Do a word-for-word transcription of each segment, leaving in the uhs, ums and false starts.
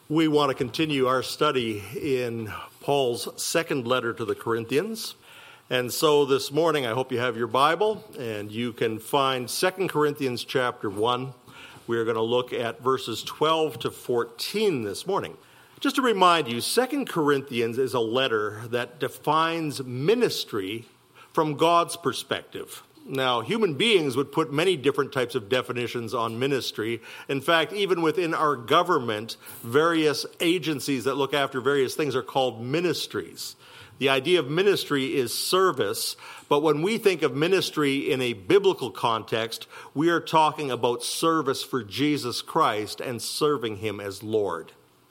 We want to continue our study in Paul's second letter to the Corinthians. And so this morning, I hope you have your Bible and you can find Second Corinthians chapter one. We're going to look at verses twelve to fourteen this morning. Just to remind you, Second Corinthians is a letter that defines ministry from God's perspective. Now, human beings would put many different types of definitions on ministry. In fact, even within our government, various agencies that look after various things are called ministries. The idea of ministry is service, but when we think of ministry in a biblical context, we are talking about service for Jesus Christ and serving him as Lord.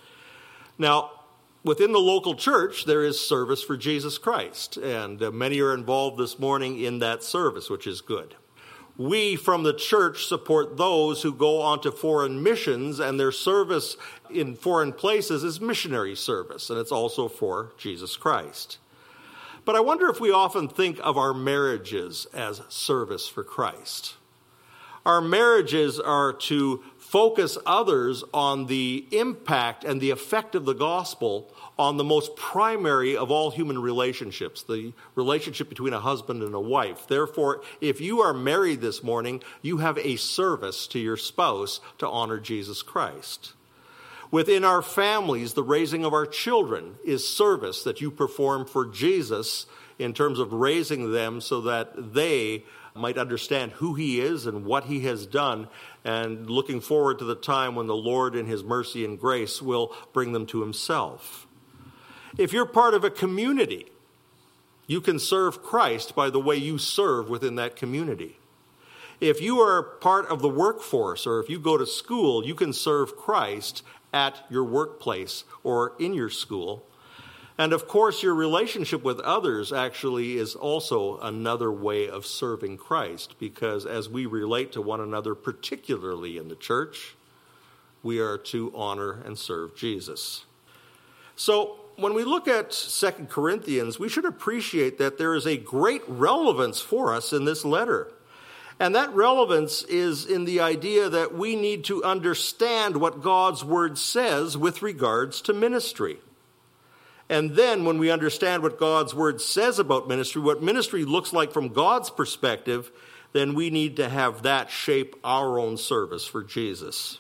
Now, within the local church, there is service for Jesus Christ, and uh, many are involved this morning in that service, which is good. We from the church support those who go on to foreign missions, and their service in foreign places is missionary service, and it's also for Jesus Christ. But I wonder if we often think of our marriages as service for Christ. Our marriages are to focus others on the impact and the effect of the gospel on the most primary of all human relationships, the relationship between a husband and a wife. Therefore, if you are married this morning, you have a service to your spouse to honor Jesus Christ. Within our families, the raising of our children is service that you perform for Jesus in terms of raising them so that they might understand who he is and what he has done, and looking forward to the time when the Lord in his mercy and grace will bring them to himself. If you're part of a community, you can serve Christ by the way you serve within that community. If you are part of the workforce, or if you go to school, you can serve Christ at your workplace or in your school. And of course, your relationship with others actually is also another way of serving Christ, because as we relate to one another, particularly in the church, we are to honor and serve Jesus. So when we look at Second Corinthians, we should appreciate that there is a great relevance for us in this letter. And that relevance is in the idea that we need to understand what God's word says with regards to ministry. And then when we understand what God's word says about ministry, what ministry looks like from God's perspective, then we need to have that shape our own service for Jesus.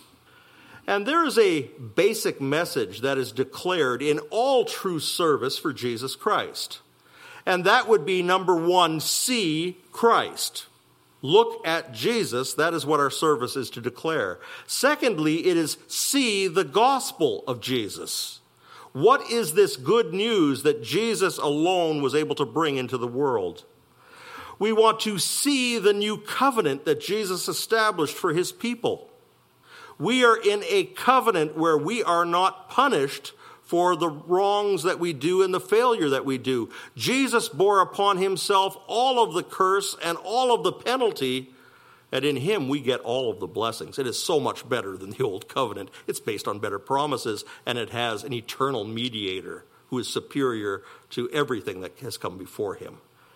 And there is a basic message that is declared in all true service for Jesus Christ. And that would be, number one, see Christ. Look at Jesus. That is what our service is to declare. Secondly, it is see the gospel of Jesus. What is this good news that Jesus alone was able to bring into the world? We want to see the new covenant that Jesus established for his people. We are in a covenant where we are not punished for the wrongs that we do and the failure that we do. Jesus bore upon himself all of the curse and all of the penalty, and in him we get all of the blessings. It is so much better than the old covenant. It's based on better promises, and it has an eternal mediator who is superior to everything that has come before him.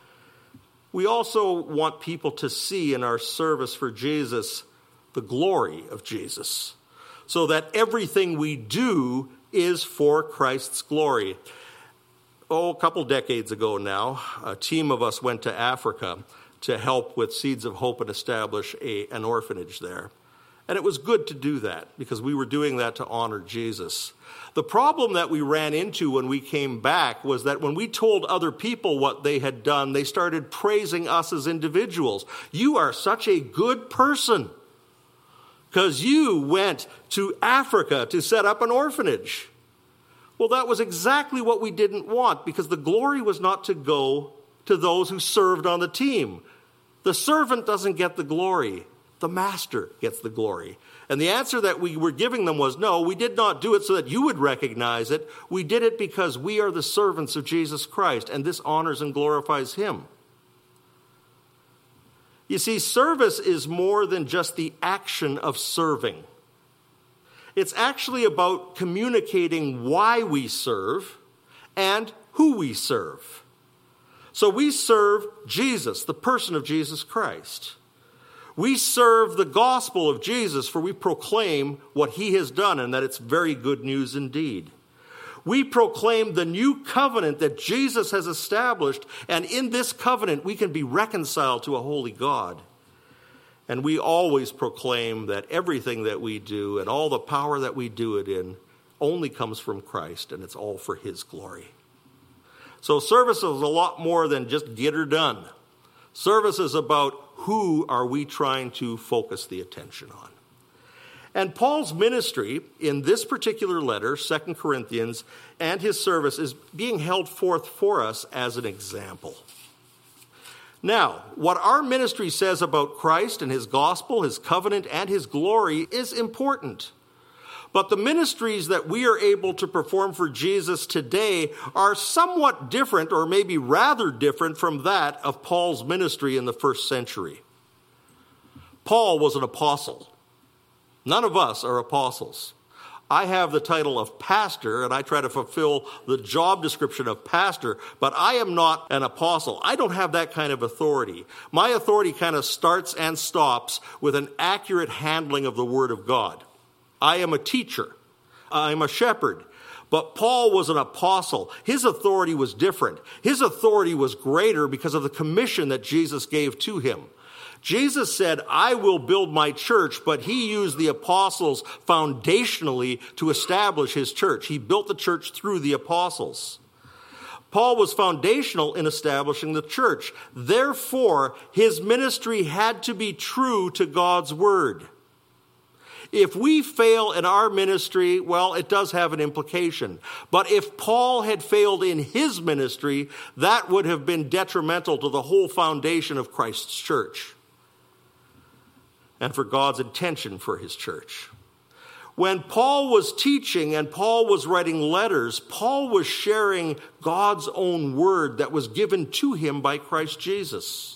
We also want people to see in our service for Jesus the glory of Jesus, so that everything we do is for Christ's glory. Oh, a couple decades ago now, a team of us went to Africa to help with Seeds of Hope and establish a, an orphanage there. And it was good to do that because we were doing that to honor Jesus. The problem that we ran into when we came back was that when we told other people what they had done, they started praising us as individuals. You are such a good person because you went to Africa to set up an orphanage. Well, that was exactly what we didn't want, because the glory was not to go to those who served on the team. The servant doesn't get the glory. The master gets the glory. And the answer that we were giving them was, no, we did not do it so that you would recognize it. We did it because we are the servants of Jesus Christ, and this honors and glorifies him. You see, service is more than just the action of serving. It's actually about communicating why we serve and who we serve. So we serve Jesus, the person of Jesus Christ. We serve the gospel of Jesus, for we proclaim what he has done, and that it's very good news indeed. We proclaim the new covenant that Jesus has established, and in this covenant we can be reconciled to a holy God. And we always proclaim that everything that we do and all the power that we do it in only comes from Christ, and it's all for his glory. So service is a lot more than just get her done. Service is about who are we trying to focus the attention on. And Paul's ministry in this particular letter, Second Corinthians, and his service is being held forth for us as an example. Now, what our ministry says about Christ and his gospel, his covenant, and his glory is important. But the ministries that we are able to perform for Jesus today are somewhat different, or maybe rather different, from that of Paul's ministry in the first century. Paul was an apostle. None of us are apostles. I have the title of pastor, and I try to fulfill the job description of pastor, but I am not an apostle. I don't have that kind of authority. My authority kind of starts and stops with an accurate handling of the Word of God. I am a teacher. I'm a shepherd. But Paul was an apostle. His authority was different. His authority was greater because of the commission that Jesus gave to him. Jesus said, I will build my church, but he used the apostles foundationally to establish his church. He built the church through the apostles. Paul was foundational in establishing the church. Therefore, his ministry had to be true to God's word. If we fail in our ministry, well, it does have an implication. But if Paul had failed in his ministry, that would have been detrimental to the whole foundation of Christ's church and for God's intention for his church. When Paul was teaching and Paul was writing letters, Paul was sharing God's own word that was given to him by Christ Jesus.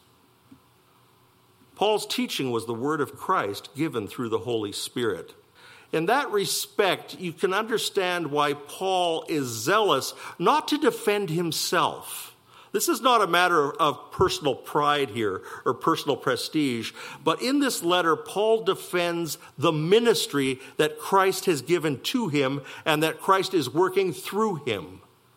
Paul's teaching was the word of Christ given through the Holy Spirit. In that respect, you can understand why Paul is zealous not to defend himself. This is not a matter of personal pride here or personal prestige, but in this letter, Paul defends the ministry that Christ has given to him and that Christ is working through him.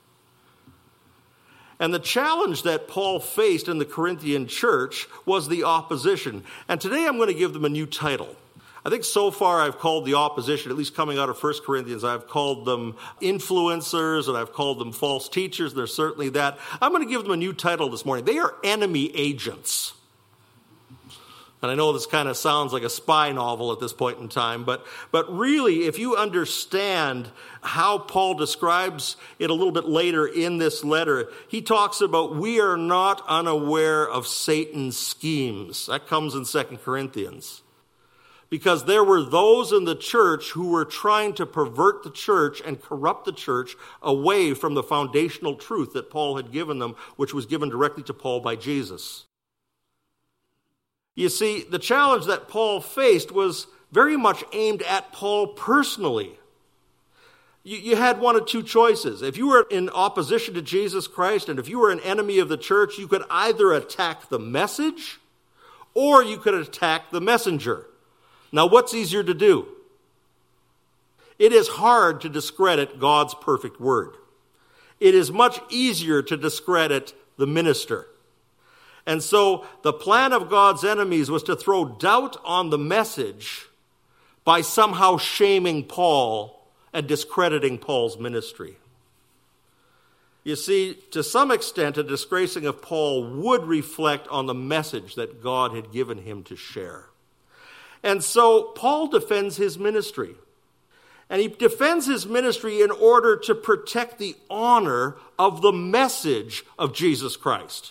And the challenge that Paul faced in the Corinthian church was the opposition. And today I'm going to give them a new title. I think so far I've called the opposition, at least coming out of First Corinthians, I've called them influencers and I've called them false teachers. They're certainly that. I'm going to give them a new title this morning. They are enemy agents. And I know this kind of sounds like a spy novel at this point in time, but, but really, if you understand how Paul describes it a little bit later in this letter, he talks about we are not unaware of Satan's schemes. That comes in Second Corinthians. Because there were those in the church who were trying to pervert the church and corrupt the church away from the foundational truth that Paul had given them, which was given directly to Paul by Jesus. You see, the challenge that Paul faced was very much aimed at Paul personally. You, you had one of two choices. If you were in opposition to Jesus Christ and if you were an enemy of the church, you could either attack the message or you could attack the messenger. Now, what's easier to do? It is hard to discredit God's perfect word. It is much easier to discredit the minister. And so the plan of God's enemies was to throw doubt on the message by somehow shaming Paul and discrediting Paul's ministry. You see, to some extent, a disgracing of Paul would reflect on the message that God had given him to share. And so Paul defends his ministry. And he defends his ministry in order to protect the honor of the message of Jesus Christ.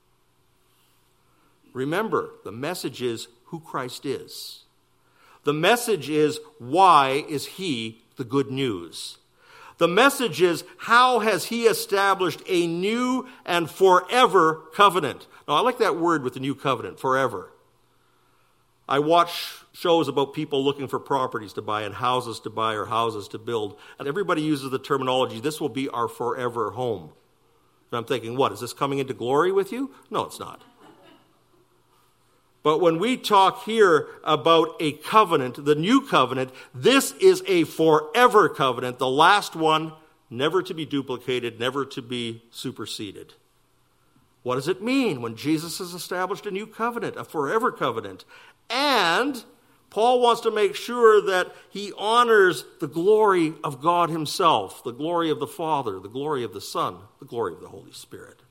Remember, the message is who Christ is. The message is, why is he the good news? The message is, how has he established a new and forever covenant? Now, I like that word with the new covenant, forever. I watch shows about people looking for properties to buy and houses to buy or houses to build. And everybody uses the terminology, this will be our forever home. And I'm thinking, what, is this coming into glory with you? No, it's not. But when we talk here about a covenant, the new covenant, this is a forever covenant, the last one, never to be duplicated, never to be superseded. What does it mean when Jesus has established a new covenant, a forever covenant? And Paul wants to make sure that he honors the glory of God himself, the glory of the Father, the glory of the Son, the glory of the Holy Spirit.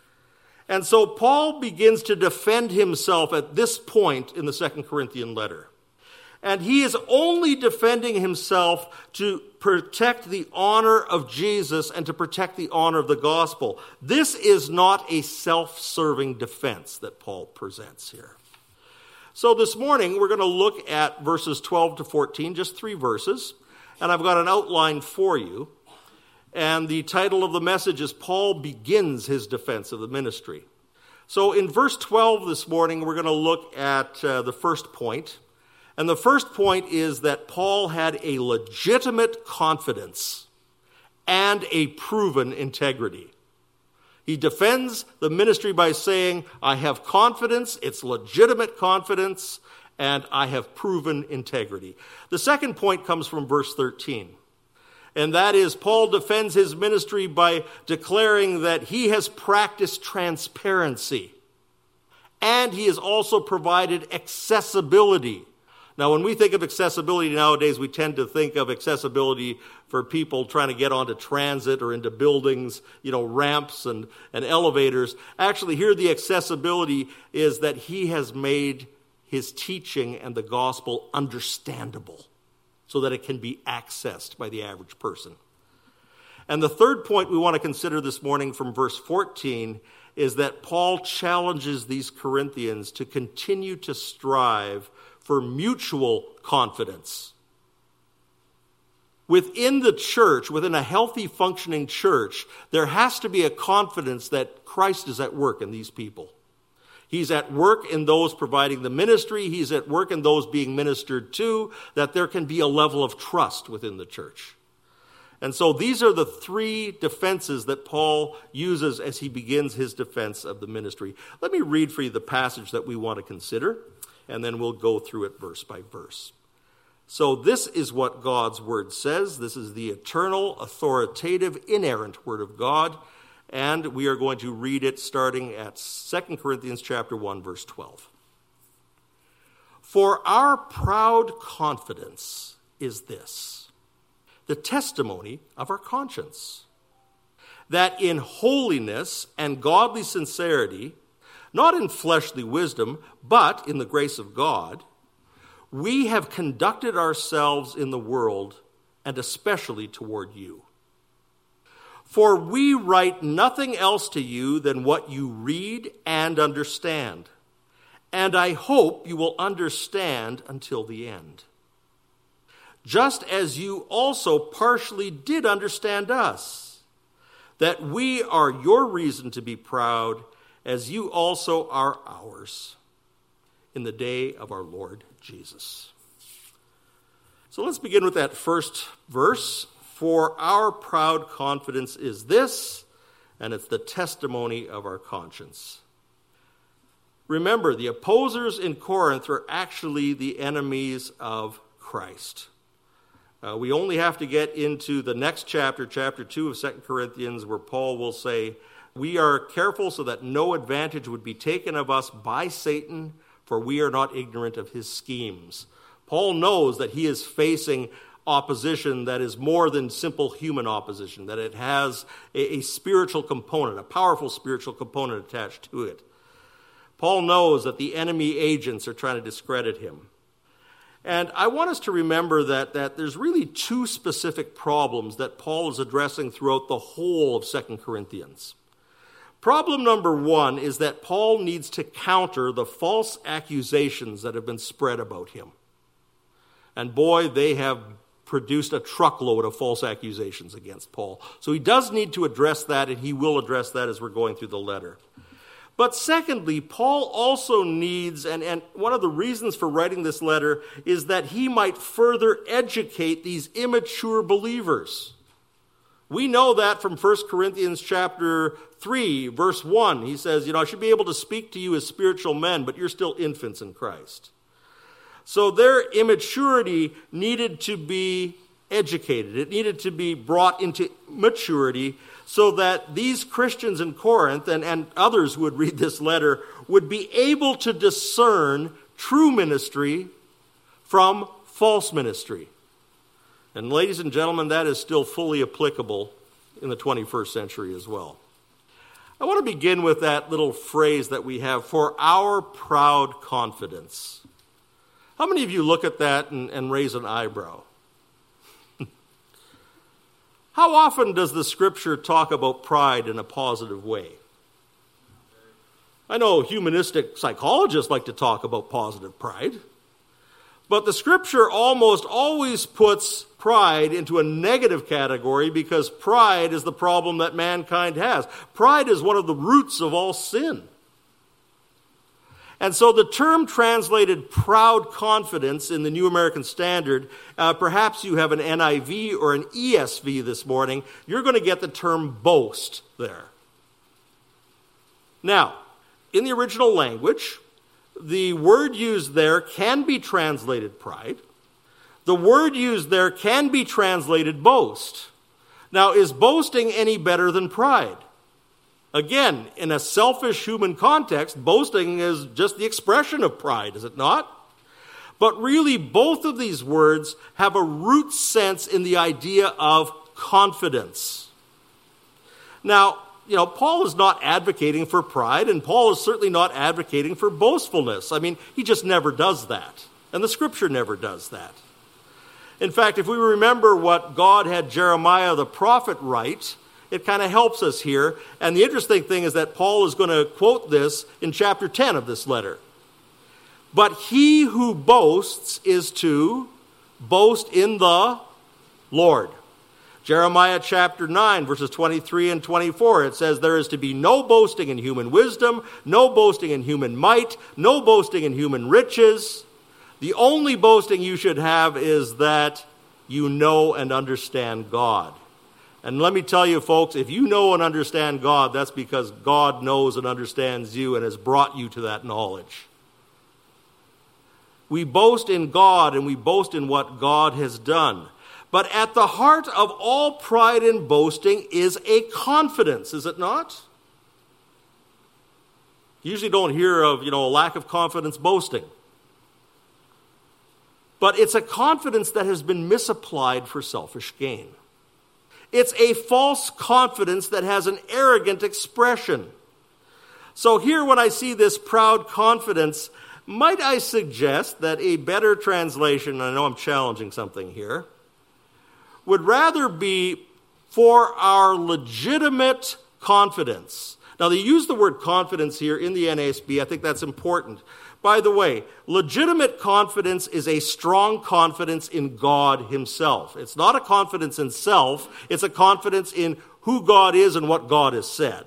And so Paul begins to defend himself at this point in the Second Corinthian letter. And he is only defending himself to protect the honor of Jesus and to protect the honor of the gospel. This is not a self-serving defense that Paul presents here. So this morning we're going to look at verses twelve to fourteen, just three verses. And I've got an outline for you. And the title of the message is Paul Begins His Defense of the Ministry. So in verse twelve this morning, we're going to look at uh, the first point. And the first point is that Paul had a legitimate confidence and a proven integrity. He defends the ministry by saying, I have confidence, it's legitimate confidence, and I have proven integrity. The second point comes from verse thirteen. And that is, Paul defends his ministry by declaring that he has practiced transparency. And he has also provided accessibility. Now, when we think of accessibility nowadays, we tend to think of accessibility for people trying to get onto transit or into buildings, you know, ramps and, and elevators. Actually, here the accessibility is that he has made his teaching and the gospel understandable, so that it can be accessed by the average person. And the third point we want to consider this morning from verse fourteen is that Paul challenges these Corinthians to continue to strive for mutual confidence. Within the church, within a healthy functioning church, there has to be a confidence that Christ is at work in these people. He's at work in those providing the ministry. He's at work in those being ministered to, that there can be a level of trust within the church. And so these are the three defenses that Paul uses as he begins his defense of the ministry. Let me read for you the passage that we want to consider, and then we'll go through it verse by verse. So this is what God's word says. This is the eternal, authoritative, inerrant word of God. And we are going to read it starting at Second Corinthians chapter one, verse twelve. For our proud confidence is this, the testimony of our conscience, that in holiness and godly sincerity, not in fleshly wisdom, but in the grace of God, we have conducted ourselves in the world, and especially toward you. For we write nothing else to you than what you read and understand. And I hope you will understand until the end. Just as you also partially did understand us, that we are your reason to be proud, as you also are ours, in the day of our Lord Jesus. So let's begin with that first verse. For our proud confidence is this, and it's the testimony of our conscience. Remember, the opposers in Corinth are actually the enemies of Christ. Uh, we only have to get into the next chapter, chapter two of Second Corinthians, where Paul will say, we are careful so that no advantage would be taken of us by Satan, for we are not ignorant of his schemes. Paul knows that he is facing opposition that is more than simple human opposition, that it has a, a spiritual component, a powerful spiritual component attached to it. Paul knows that the enemy agents are trying to discredit him. And I want us to remember that, that there's really two specific problems that Paul is addressing throughout the whole of Second Corinthians. Problem number one is that Paul needs to counter the false accusations that have been spread about him. And boy, they have produced a truckload of false accusations against Paul. So he does need to address that, and he will address that as we're going through the letter. But secondly, Paul also needs, and, and one of the reasons for writing this letter is that he might further educate these immature believers. We know that from First Corinthians chapter three, verse one. He says, you know, I should be able to speak to you as spiritual men, but you're still infants in Christ. So their immaturity needed to be educated. It needed to be brought into maturity so that these Christians in Corinth and, and others who would read this letter would be able to discern true ministry from false ministry. And ladies and gentlemen, that is still fully applicable in the twenty-first century as well. I want to begin with that little phrase that we have, for our proud confidence. How many of you look at that and, and raise an eyebrow? How often does the Scripture talk about pride in a positive way? I know humanistic psychologists like to talk about positive pride, but the Scripture almost always puts pride into a negative category because pride is the problem that mankind has. Pride is one of the roots of all sin. And so the term translated proud confidence in the New American Standard, uh, perhaps you have an N I V or an E S V this morning, you're going to get the term boast there. Now, in the original language, the word used there can be translated pride. The word used there can be translated boast. Now, is boasting any better than pride? Again, in a selfish human context, boasting is just the expression of pride, is it not? But really, both of these words have a root sense in the idea of confidence. Now, you know, Paul is not advocating for pride, and Paul is certainly not advocating for boastfulness. I mean, he just never does that, and the Scripture never does that. In fact, if we remember what God had Jeremiah the prophet write, it kind of helps us here. And the interesting thing is that Paul is going to quote this in chapter ten of this letter. But he who boasts is to boast in the Lord. Jeremiah chapter nine, verses twenty-three and twenty-four, it says, there is to be no boasting in human wisdom, no boasting in human might, no boasting in human riches. The only boasting you should have is that you know and understand God. And let me tell you, folks, if you know and understand God, that's because God knows and understands you and has brought you to that knowledge. We boast in God and we boast in what God has done. But at the heart of all pride and boasting is a confidence, is it not? You usually don't hear of, you know, a lack of confidence boasting. But it's a confidence that has been misapplied for selfish gain. It's a false confidence that has an arrogant expression. So here when I see this proud confidence, might I suggest that a better translation, I know I'm challenging something here, would rather be for our legitimate confidence. Now they use the word confidence here in the N A S B. I think that's important. By the way, legitimate confidence is a strong confidence in God himself. It's not a confidence in self. It's a confidence in who God is and what God has said.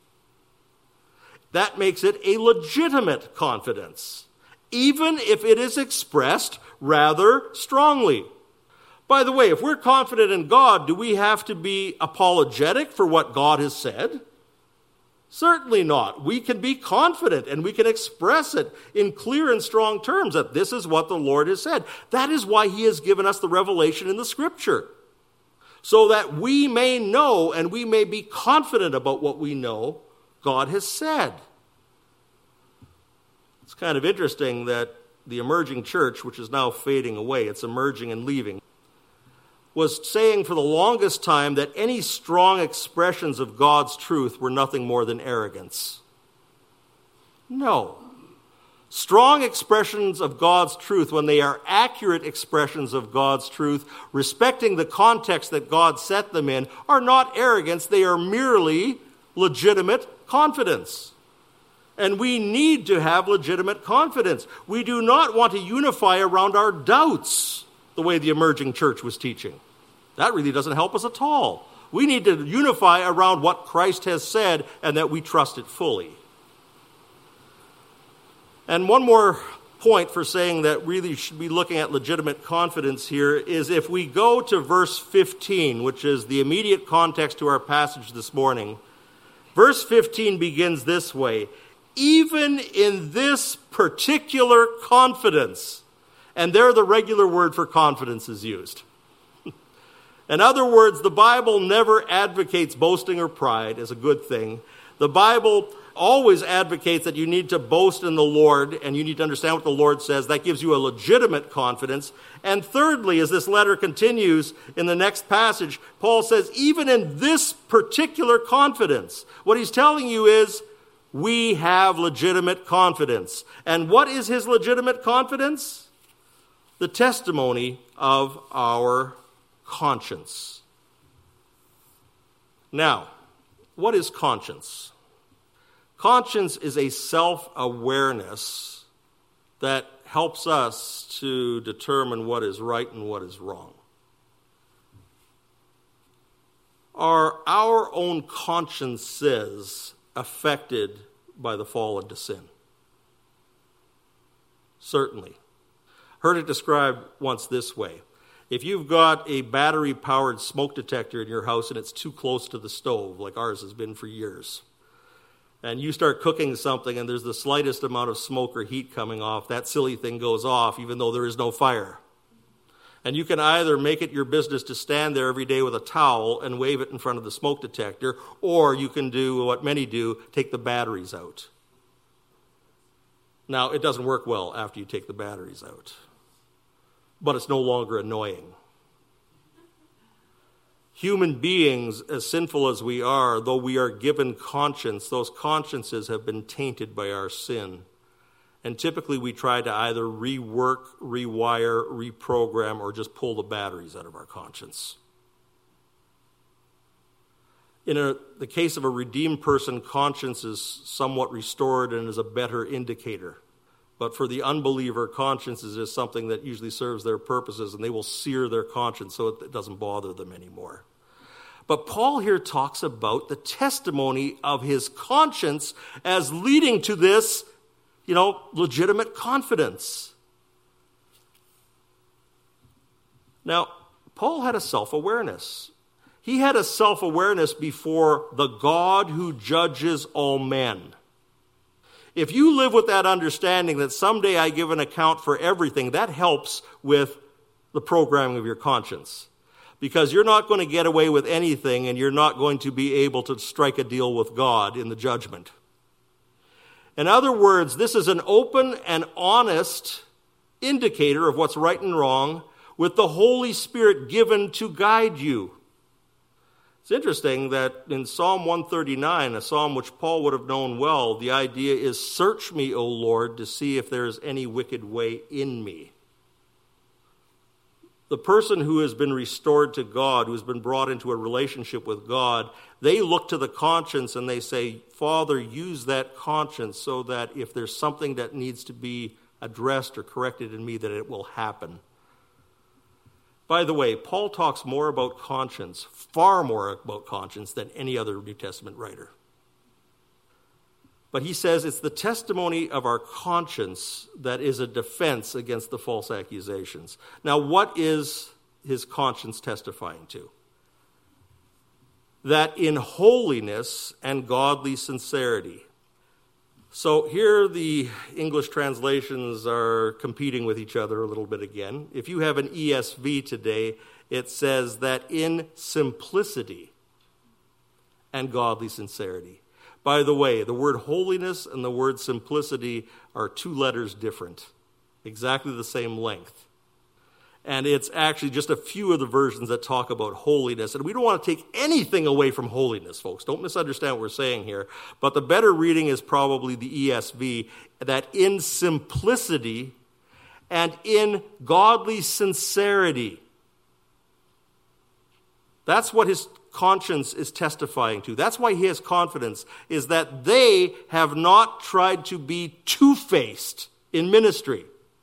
That makes it a legitimate confidence, even if it is expressed rather strongly. By the way, if we're confident in God, do we have to be apologetic for what God has said? Certainly not. We can be confident and we can express it in clear and strong terms that this is what the Lord has said. That is why he has given us the revelation in the Scripture, so that we may know and we may be confident about what we know God has said. It's kind of interesting that the emerging church, which is now fading away, it's emerging and leaving, was saying for the longest time that any strong expressions of God's truth were nothing more than arrogance. No. Strong expressions of God's truth, when they are accurate expressions of God's truth, respecting the context that God set them in, are not arrogance. They are merely legitimate confidence. And we need to have legitimate confidence. We do not want to unify around our doubts the way the emerging church was teaching. That really doesn't help us at all. We need to unify around what Christ has said and that we trust it fully. And one more point for saying that really should be looking at legitimate confidence here is if we go to verse fifteen, which is the immediate context to our passage this morning. Verse fifteen begins this way: even in this particular confidence. And there the regular word for confidence is used. In other words, the Bible never advocates boasting or pride as a good thing. The Bible always advocates that you need to boast in the Lord, and you need to understand what the Lord says. That gives you a legitimate confidence. And thirdly, as this letter continues in the next passage, Paul says, even in this particular confidence, what he's telling you is, we have legitimate confidence. And what is his legitimate confidence? The testimony of our conscience. Now, what is conscience? Conscience is a self-awareness that helps us to determine what is right and what is wrong. Are our own consciences affected by the fall into sin? Certainly. Heard it described once this way. If you've got a battery-powered smoke detector in your house and it's too close to the stove, like ours has been for years, and you start cooking something and there's the slightest amount of smoke or heat coming off, that silly thing goes off even though there is no fire. And you can either make it your business to stand there every day with a towel and wave it in front of the smoke detector, or you can do what many do, take the batteries out. Now, it doesn't work well after you take the batteries out, but it's no longer annoying. Human beings, as sinful as we are, though we are given conscience, those consciences have been tainted by our sin. And typically we try to either rework, rewire, reprogram, or just pull the batteries out of our conscience. In a, the case of a redeemed person, conscience is somewhat restored and is a better indicator. But for the unbeliever, conscience is just something that usually serves their purposes, and they will sear their conscience so it doesn't bother them anymore. But Paul here talks about the testimony of his conscience as leading to this, you know, legitimate confidence. Now, Paul had a self-awareness. He had a self-awareness before the God who judges all men. If you live with that understanding that someday I give an account for everything, that helps with the programming of your conscience. Because you're not going to get away with anything, and you're not going to be able to strike a deal with God in the judgment. In other words, this is an open and honest indicator of what's right and wrong, with the Holy Spirit given to guide you. It's interesting that in Psalm one thirty-nine, a psalm which Paul would have known well, the idea is, search me, O Lord, to see if there is any wicked way in me. The person who has been restored to God, who has been brought into a relationship with God, they look to the conscience and they say, Father, use that conscience so that if there's something that needs to be addressed or corrected in me, that it will happen. By the way, Paul talks more about conscience, far more about conscience than any other New Testament writer. But he says it's the testimony of our conscience that is a defense against the false accusations. Now, what is his conscience testifying to? That in holiness and godly sincerity. So here the English translations are competing with each other a little bit again. If you have an E S V today, it says that in simplicity and godly sincerity. By the way, the word holiness and the word simplicity are two letters different, exactly the same length. And it's actually just a few of the versions that talk about holiness. And we don't want to take anything away from holiness, folks. Don't misunderstand what we're saying here. But the better reading is probably the E S V, that in simplicity and in godly sincerity. That's what his conscience is testifying to. That's why he has confidence, is that they have not tried to be two-faced in ministry.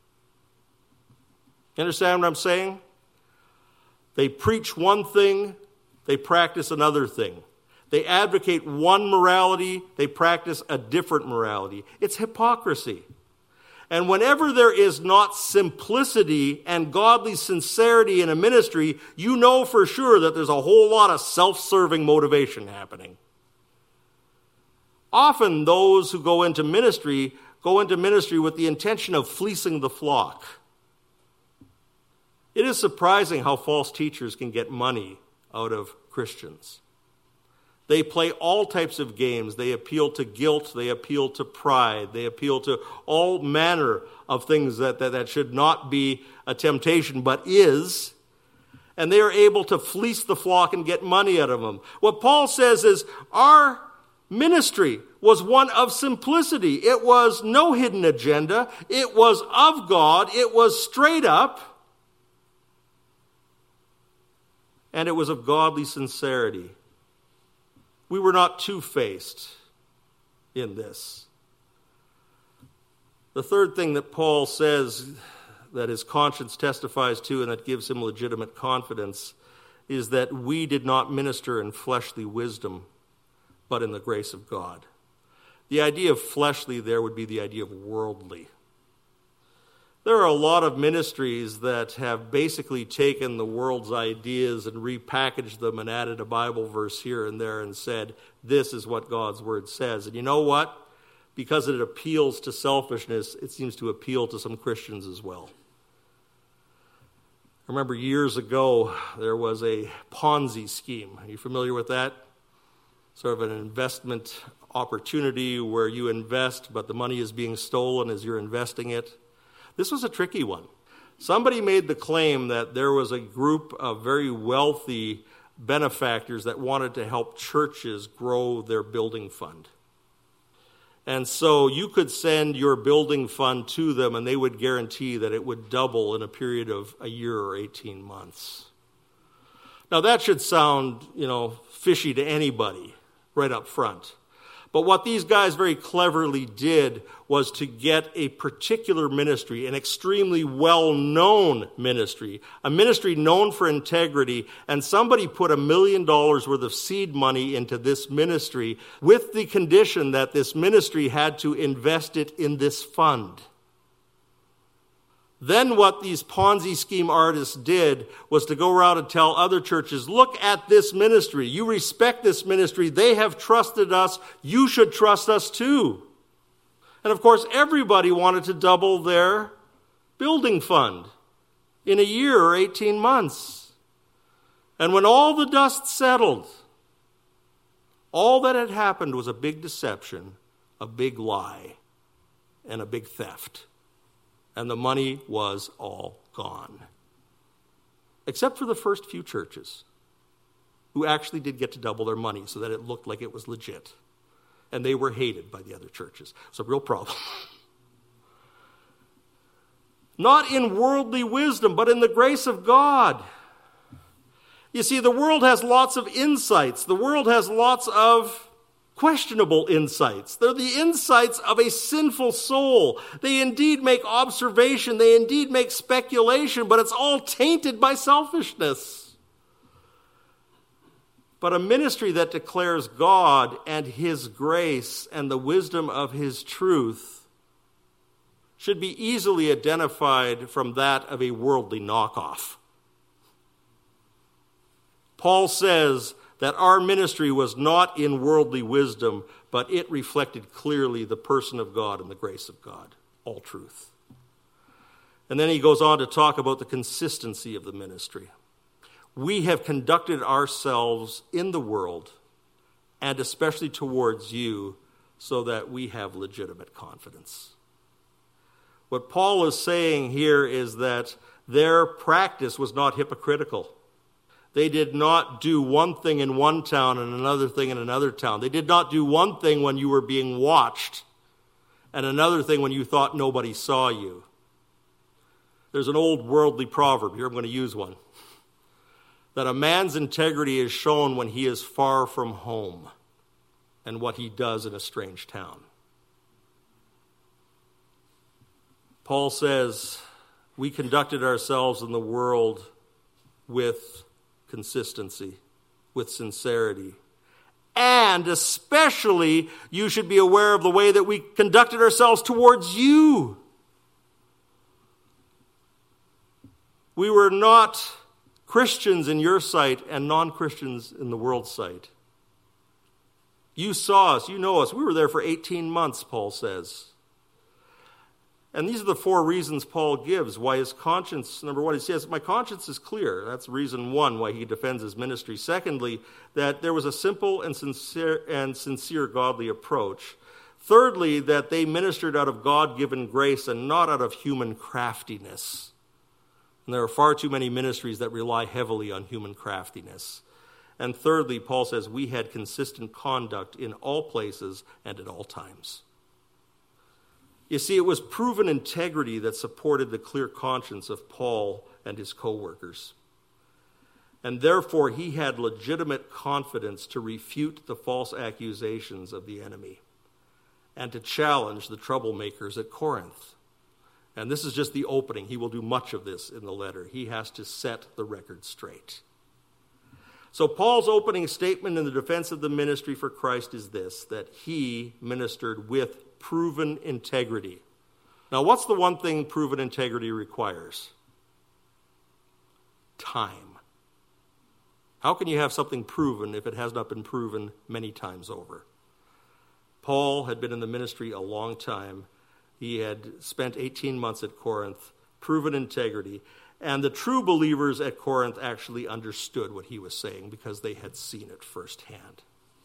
You understand what I'm saying? They preach one thing, they practice another thing. They advocate one morality, they practice a different morality. It's hypocrisy. And whenever there is not simplicity and godly sincerity in a ministry, you know for sure that there's a whole lot of self-serving motivation happening. Often those who go into ministry go into ministry with the intention of fleecing the flock. It is surprising how false teachers can get money out of Christians. They play all types of games. They appeal to guilt. They appeal to pride. They appeal to all manner of things that, that, that should not be a temptation, but is. And they are able to fleece the flock and get money out of them. What Paul says is our ministry was one of simplicity. It was no hidden agenda. It was of God. It was straight up. And it was of godly sincerity. We were not two-faced in this. The third thing that Paul says that his conscience testifies to and that gives him legitimate confidence is that we did not minister in fleshly wisdom, but in the grace of God. The idea of fleshly there would be the idea of worldly. There are a lot of ministries that have basically taken the world's ideas and repackaged them and added a Bible verse here and there and said, this is what God's word says. And you know what? Because it appeals to selfishness, it seems to appeal to some Christians as well. I remember years ago, there was a Ponzi scheme. Are you familiar with that? Sort of an investment opportunity where you invest, but the money is being stolen as you're investing it. This was a tricky one. Somebody made the claim that there was a group of very wealthy benefactors that wanted to help churches grow their building fund. And so you could send your building fund to them and they would guarantee that it would double in a period of a year or eighteen months. Now that should sound, you know, fishy to anybody right up front. But what these guys very cleverly did was to get a particular ministry, an extremely well-known ministry, a ministry known for integrity, and somebody put a million dollars worth of seed money into this ministry with the condition that this ministry had to invest it in this fund. Then what these Ponzi scheme artists did was to go around and tell other churches, look at this ministry. You respect this ministry. They have trusted us. You should trust us too. And of course, everybody wanted to double their building fund in a year or eighteen months. And when all the dust settled, all that had happened was a big deception, a big lie, and a big theft. And the money was all gone. Except for the first few churches who actually did get to double their money so that it looked like it was legit. And they were hated by the other churches. It's a real problem. Not in worldly wisdom, but in the grace of God. You see, the world has lots of insights. The world has lots of questionable insights. They're the insights of a sinful soul. They indeed make observation. They indeed make speculation, but it's all tainted by selfishness. But a ministry that declares God and His grace and the wisdom of His truth should be easily identified from that of a worldly knockoff. Paul says that our ministry was not in worldly wisdom, but it reflected clearly the person of God and the grace of God, all truth. And then he goes on to talk about the consistency of the ministry. We have conducted ourselves in the world, and especially towards you, so that we have legitimate confidence. What Paul is saying here is that their practice was not hypocritical. They did not do one thing in one town and another thing in another town. They did not do one thing when you were being watched and another thing when you thought nobody saw you. There's an old worldly proverb, here I'm going to use one, that a man's integrity is shown when he is far from home and what he does in a strange town. Paul says, we conducted ourselves in the world with consistency, with sincerity. And especially, you should be aware of the way that we conducted ourselves towards you. We were not Christians in your sight and non-Christians in the world's sight. You saw us, you know us. We were there for eighteen months, Paul says. And these are the four reasons Paul gives why his conscience, number one, he says, my conscience is clear. That's reason one why he defends his ministry. Secondly, that there was a simple and sincere and sincere godly approach. Thirdly, that they ministered out of God-given grace and not out of human craftiness. And there are far too many ministries that rely heavily on human craftiness. And thirdly, Paul says, we had consistent conduct in all places and at all times. You see, it was proven integrity that supported the clear conscience of Paul and his co-workers. And therefore, he had legitimate confidence to refute the false accusations of the enemy and to challenge the troublemakers at Corinth. And this is just the opening. He will do much of this in the letter. He has to set the record straight. So Paul's opening statement in the defense of the ministry for Christ is this, that he ministered with proven integrity. Now, what's the one thing proven integrity requires? Time. How can you have something proven if it has not been proven many times over? Paul had been in the ministry a long time. He had spent eighteen months at Corinth, proven integrity, and the true believers at Corinth actually understood what he was saying because they had seen it firsthand.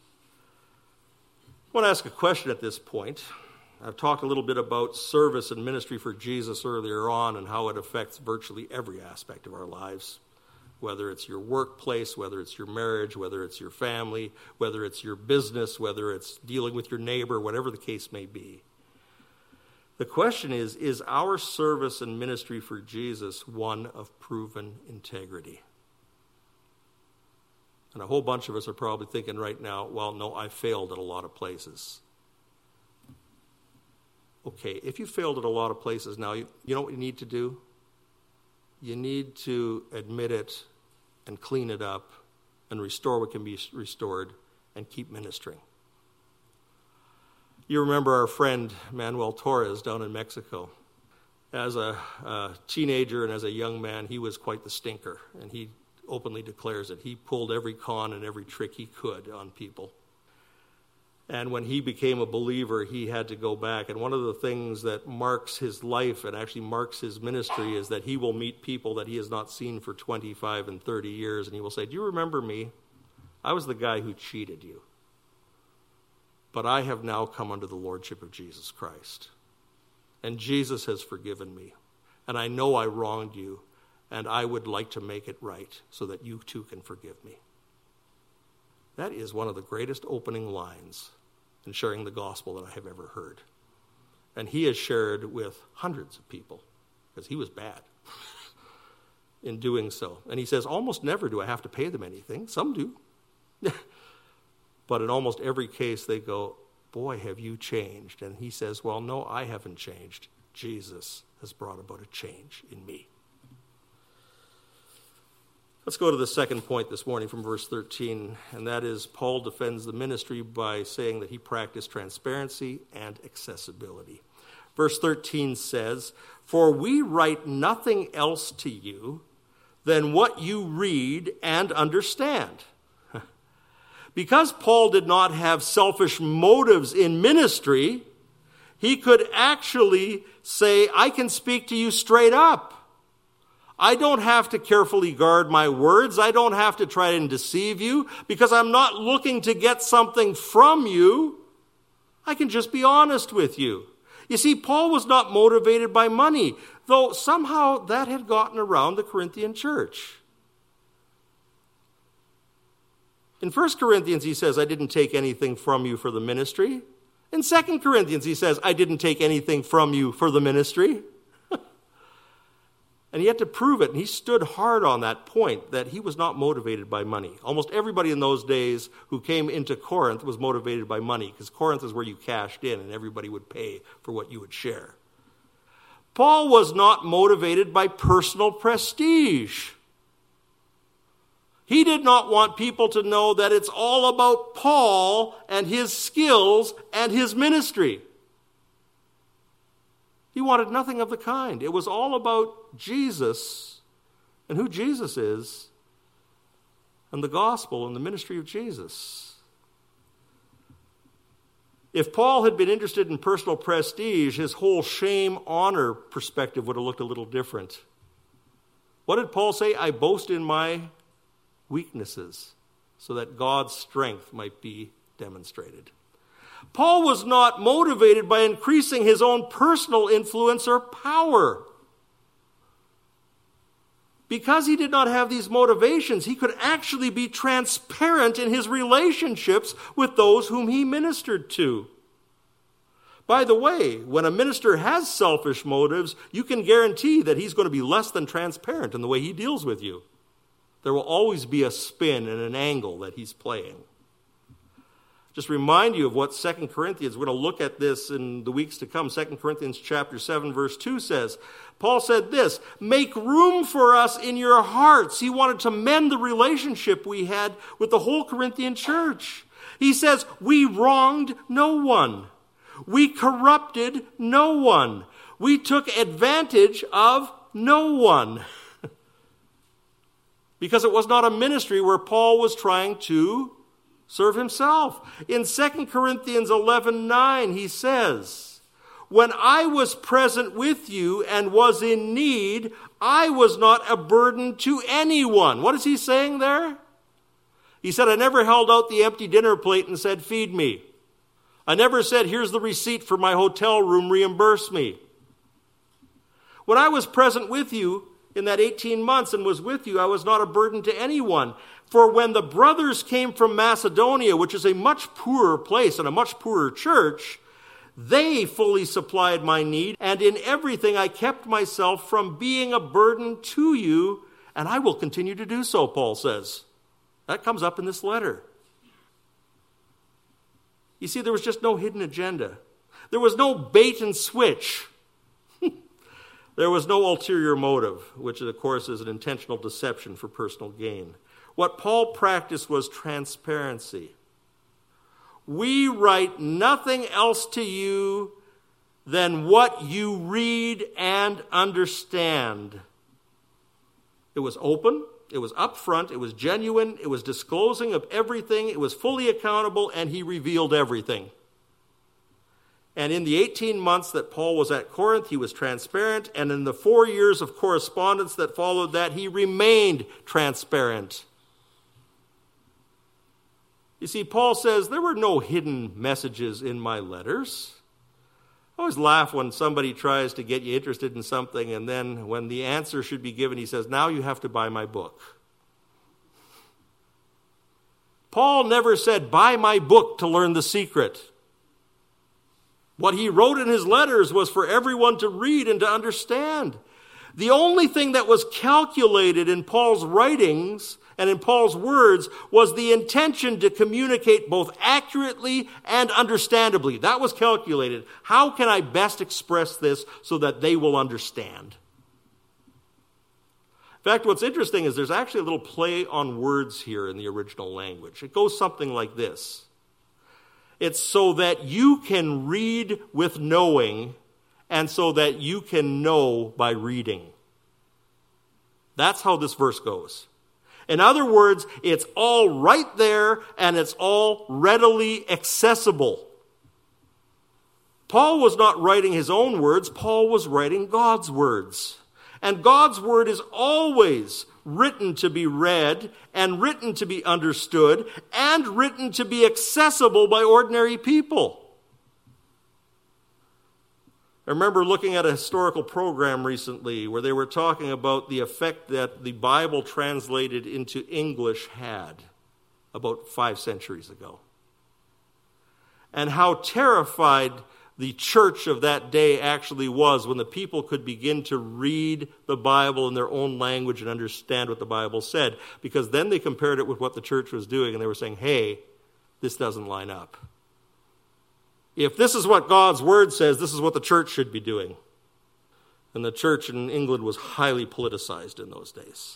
I want to ask a question at this point. I've talked a little bit about service and ministry for Jesus earlier on and how it affects virtually every aspect of our lives, whether it's your workplace, whether it's your marriage, whether it's your family, whether it's your business, whether it's dealing with your neighbor, whatever the case may be. The question is, is our service and ministry for Jesus one of proven integrity? And a whole bunch of us are probably thinking right now, well, no, I failed at a lot of places. Okay, if you failed at a lot of places now, you, you know what you need to do? You need to admit it and clean it up and restore what can be restored and keep ministering. You remember our friend Manuel Torres down in Mexico. As a, a teenager and as a young man, he was quite the stinker, and he openly declares it. He pulled every con and every trick he could on people. And when he became a believer, he had to go back. And one of the things that marks his life and actually marks his ministry is that he will meet people that he has not seen for twenty-five and thirty years, and he will say, do you remember me? I was the guy who cheated you. But I have now come under the lordship of Jesus Christ. And Jesus has forgiven me. And I know I wronged you, and I would like to make it right so that you too can forgive me. That is one of the greatest opening lines in sharing the gospel that I have ever heard. And he has shared with hundreds of people, because he was bad in doing so. And he says, almost never do I have to pay them anything. Some do. But in almost every case, they go, boy, have you changed. And he says, well, no, I haven't changed. Jesus has brought about a change in me. Let's go to the second point this morning from verse thirteen, and that is Paul defends the ministry by saying that he practiced transparency and accessibility. Verse thirteen says, for we write nothing else to you than what you read and understand. Because Paul did not have selfish motives in ministry, he could actually say, I can speak to you straight up. I don't have to carefully guard my words. I don't have to try and deceive you because I'm not looking to get something from you. I can just be honest with you. You see, Paul was not motivated by money, though somehow that had gotten around the Corinthian church. In First Corinthians, he says, I didn't take anything from you for the ministry. In Second Corinthians, he says, I didn't take anything from you for the ministry. And he had to prove it, and he stood hard on that point that he was not motivated by money. Almost everybody in those days who came into Corinth was motivated by money, because Corinth is where you cashed in and everybody would pay for what you would share. Paul was not motivated by personal prestige. He did not want people to know that it's all about Paul and his skills and his ministry. He wanted nothing of the kind. It was all about Jesus and who Jesus is and the gospel and the ministry of Jesus. If Paul had been interested in personal prestige, his whole shame-honor perspective would have looked a little different. What did Paul say? I boast in my weaknesses so that God's strength might be demonstrated. Paul was not motivated by increasing his own personal influence or power. Because he did not have these motivations, he could actually be transparent in his relationships with those whom he ministered to. By the way, when a minister has selfish motives, you can guarantee that he's going to be less than transparent in the way he deals with you. There will always be a spin and an angle that he's playing. Just remind you of what Second Corinthians, we're going to look at this in the weeks to come. Second Corinthians chapter seven, verse two says, Paul said this, make room for us in your hearts. He wanted to mend the relationship we had with the whole Corinthian church. He says, we wronged no one. We corrupted no one. We took advantage of no one. Because it was not a ministry where Paul was trying to serve himself. In Second Corinthians eleven nine, he says, when I was present with you and was in need, I was not a burden to anyone. What is he saying there? He said, I never held out the empty dinner plate and said, feed me. I never said, here's the receipt for my hotel room, reimburse me. When I was present with you in that eighteen months and was with you, I was not a burden to anyone. For when the brothers came from Macedonia, which is a much poorer place and a much poorer church, they fully supplied my need, and in everything I kept myself from being a burden to you, and I will continue to do so, Paul says. That comes up in this letter. You see, there was just no hidden agenda. There was no bait and switch. There was no ulterior motive, which of course is an intentional deception for personal gain. What Paul practiced was transparency. We write nothing else to you than what you read and understand. It was open, it was upfront, it was genuine, it was disclosing of everything, it was fully accountable, and he revealed everything. And in the eighteen months that Paul was at Corinth, he was transparent, and in the four years of correspondence that followed that, he remained transparent. You see, Paul says, there were no hidden messages in my letters. I always laugh when somebody tries to get you interested in something, and then when the answer should be given, he says, now you have to buy my book. Paul never said, buy my book to learn the secret. What he wrote in his letters was for everyone to read and to understand. The only thing that was calculated in Paul's writings and in Paul's words was the intention to communicate both accurately and understandably. That was calculated. How can I best express this so that they will understand? In fact, what's interesting is there's actually a little play on words here in the original language. It goes something like this. It's so that you can read with knowing, and so that you can know by reading. That's how this verse goes. In other words, it's all right there, and it's all readily accessible. Paul was not writing his own words. Paul was writing God's words. And God's word is always written to be read, and written to be understood, and written to be accessible by ordinary people. I remember looking at a historical program recently where they were talking about the effect that the Bible translated into English had about five centuries ago. And how terrified the church of that day actually was when the people could begin to read the Bible in their own language and understand what the Bible said. Because then they compared it with what the church was doing, and they were saying, hey, this doesn't line up. If this is what God's word says, this is what the church should be doing. And the church in England was highly politicized in those days.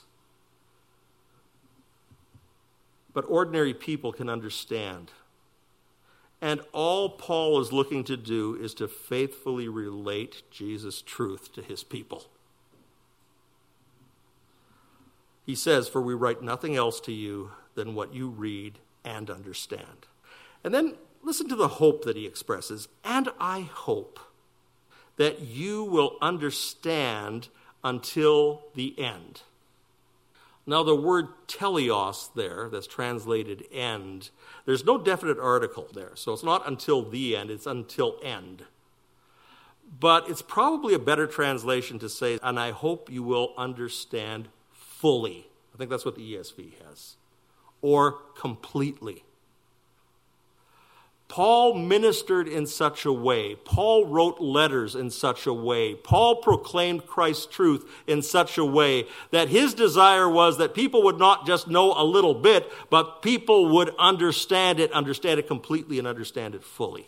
But ordinary people can understand. And all Paul is looking to do is to faithfully relate Jesus' truth to his people. He says, "For we write nothing else to you than what you read and understand." And then listen to the hope that he expresses. "And I hope that you will understand until the end." Now the word teleos there, that's translated end, there's no definite article there. So it's not until the end, it's until end. But it's probably a better translation to say, "and I hope you will understand fully." I think that's what the E S V has. Or completely. Paul ministered in such a way. Paul wrote letters in such a way. Paul proclaimed Christ's truth in such a way that his desire was that people would not just know a little bit, but people would understand it, understand it completely, and understand it fully.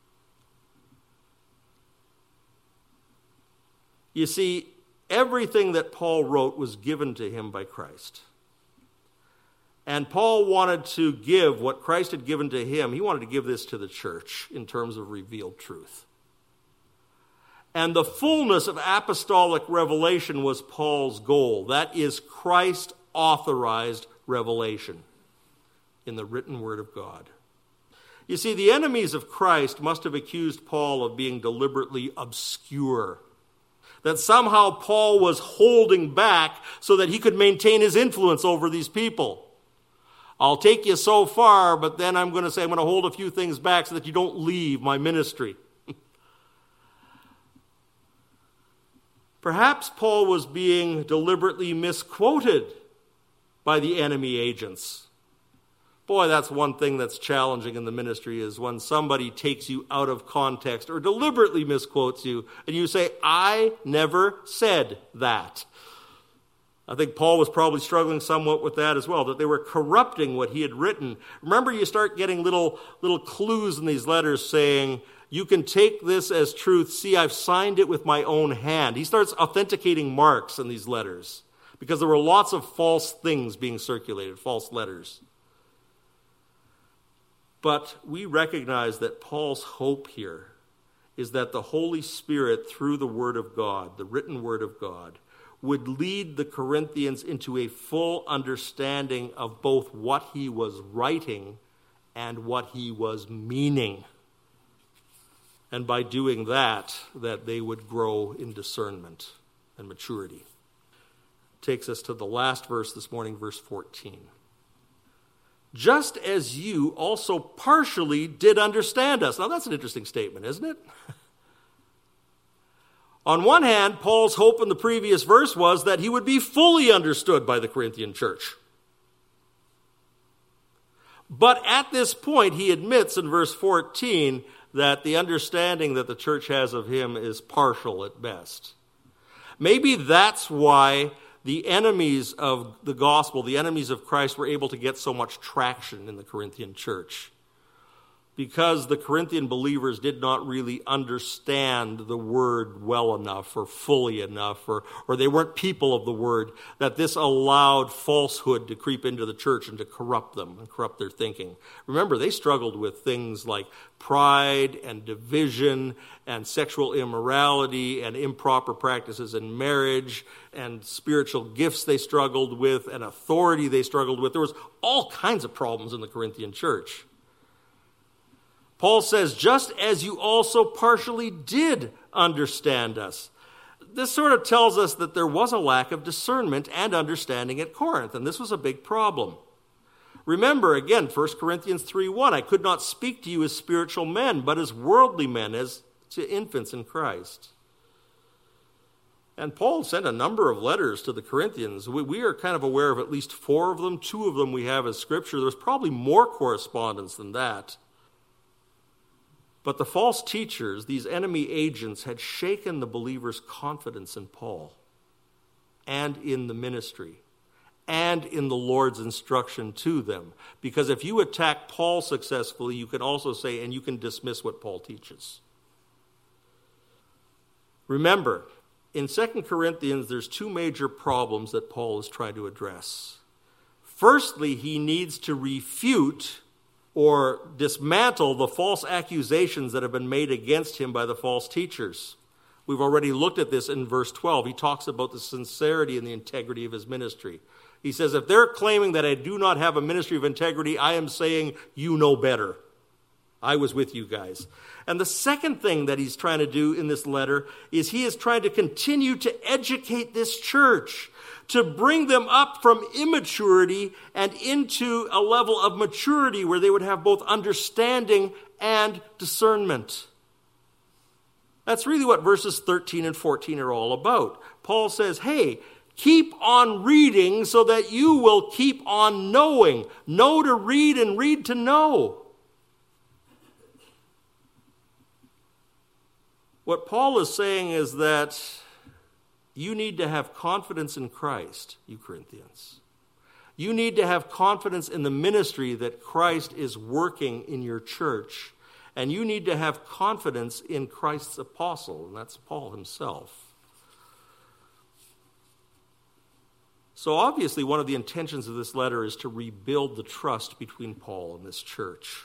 You see, everything that Paul wrote was given to him by Christ. And Paul wanted to give what Christ had given to him. He wanted to give this to the church in terms of revealed truth. And the fullness of apostolic revelation was Paul's goal. That is Christ-authorized revelation in the written word of God. You see, the enemies of Christ must have accused Paul of being deliberately obscure. That somehow Paul was holding back so that he could maintain his influence over these people. I'll take you so far, but then I'm going to say I'm going to hold a few things back so that you don't leave my ministry. Perhaps Paul was being deliberately misquoted by the enemy agents. Boy, that's one thing that's challenging in the ministry, is when somebody takes you out of context or deliberately misquotes you, and you say, "I never said that." I think Paul was probably struggling somewhat with that as well, that they were corrupting what he had written. Remember, you start getting little, little clues in these letters saying, "You can take this as truth. See, I've signed it with my own hand." He starts authenticating marks in these letters because there were lots of false things being circulated, false letters. But we recognize that Paul's hope here is that the Holy Spirit, through the Word of God, the written Word of God, would lead the Corinthians into a full understanding of both what he was writing and what he was meaning. And by doing that, that they would grow in discernment and maturity. Takes us to the last verse this morning, verse fourteen. "Just as you also partially did understand us." Now that's an interesting statement, isn't it? On one hand, Paul's hope in the previous verse was that he would be fully understood by the Corinthian church. But at this point, he admits in verse fourteen that the understanding that the church has of him is partial at best. Maybe that's why the enemies of the gospel, the enemies of Christ, were able to get so much traction in the Corinthian church. Because the Corinthian believers did not really understand the word well enough or fully enough, or, or they weren't people of the word, that this allowed falsehood to creep into the church and to corrupt them and corrupt their thinking. Remember, they struggled with things like pride and division and sexual immorality and improper practices in marriage and spiritual gifts they struggled with and authority they struggled with. There was all kinds of problems in the Corinthian church. Paul says, "Just as you also partially did understand us." This sort of tells us that there was a lack of discernment and understanding at Corinth, and this was a big problem. Remember, again, First Corinthians three one, "I could not speak to you as spiritual men, but as worldly men, as to infants in Christ." And Paul sent a number of letters to the Corinthians. We, we are kind of aware of at least four of them. Two of them we have as scripture. There's probably more correspondence than that. But the false teachers, these enemy agents, had shaken the believers' confidence in Paul and in the ministry and in the Lord's instruction to them. Because if you attack Paul successfully, you can also say, and you can dismiss what Paul teaches. Remember, in Second Corinthians, there's two major problems that Paul is trying to address. Firstly, he needs to refute or dismantle the false accusations that have been made against him by the false teachers. We've already looked at this in verse twelve. He talks about the sincerity and the integrity of his ministry. He says, if they're claiming that I do not have a ministry of integrity, I am saying you know better. I was with you guys. And the second thing that he's trying to do in this letter is he is trying to continue to educate this church, to bring them up from immaturity and into a level of maturity where they would have both understanding and discernment. That's really what verses thirteen and fourteen are all about. Paul says, hey, keep on reading so that you will keep on knowing. Know to read and read to know. What Paul is saying is that you need to have confidence in Christ, you Corinthians. You need to have confidence in the ministry that Christ is working in your church. And you need to have confidence in Christ's apostle, and that's Paul himself. So obviously one of the intentions of this letter is to rebuild the trust between Paul and this church.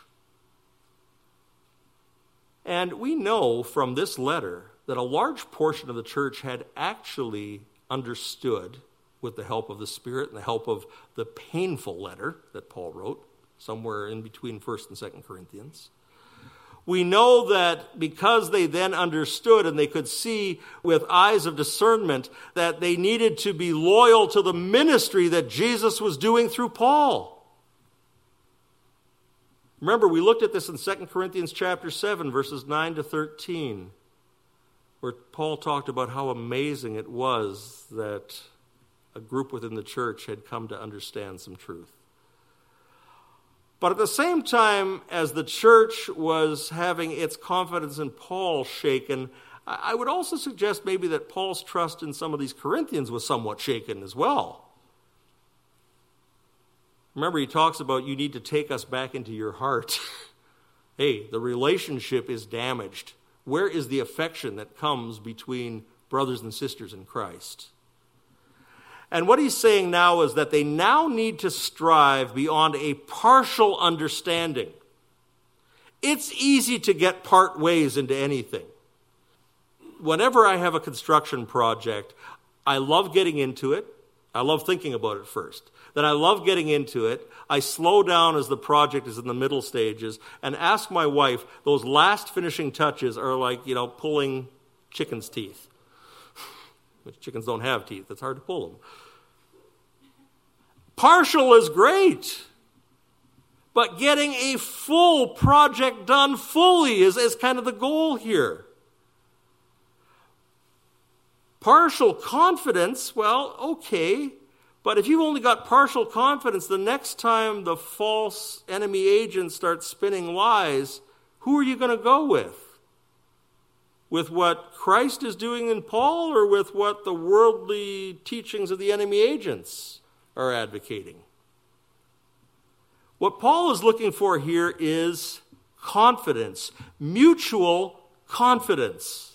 And we know from this letter that a large portion of the church had actually understood, with the help of the Spirit and the help of the painful letter that Paul wrote, somewhere in between First and Second Corinthians. We know that because they then understood and they could see with eyes of discernment that they needed to be loyal to the ministry that Jesus was doing through Paul. Remember, we looked at this in Second Corinthians chapter seven, verses nine to thirteen, where Paul talked about how amazing it was that a group within the church had come to understand some truth. But at the same time as the church was having its confidence in Paul shaken, I would also suggest maybe that Paul's trust in some of these Corinthians was somewhat shaken as well. Remember, he talks about you need to take us back into your heart. Hey, the relationship is damaged. Where is the affection that comes between brothers and sisters in Christ? And what he's saying now is that they now need to strive beyond a partial understanding. It's easy to get part ways into anything. Whenever I have a construction project, I love getting into it. I love thinking about it first. Then I love getting into it. I slow down as the project is in the middle stages and ask my wife, those last finishing touches are like, you know, pulling chicken's teeth. Which chickens don't have teeth. It's hard to pull them. Partial is great. But getting a full project done fully is, is kind of the goal here. Partial confidence, well, okay. But if you've only got partial confidence, the next time the false enemy agent starts spinning lies, who are you going to go with? With what Christ is doing in Paul, or with what the worldly teachings of the enemy agents are advocating? What Paul is looking for here is confidence, mutual confidence.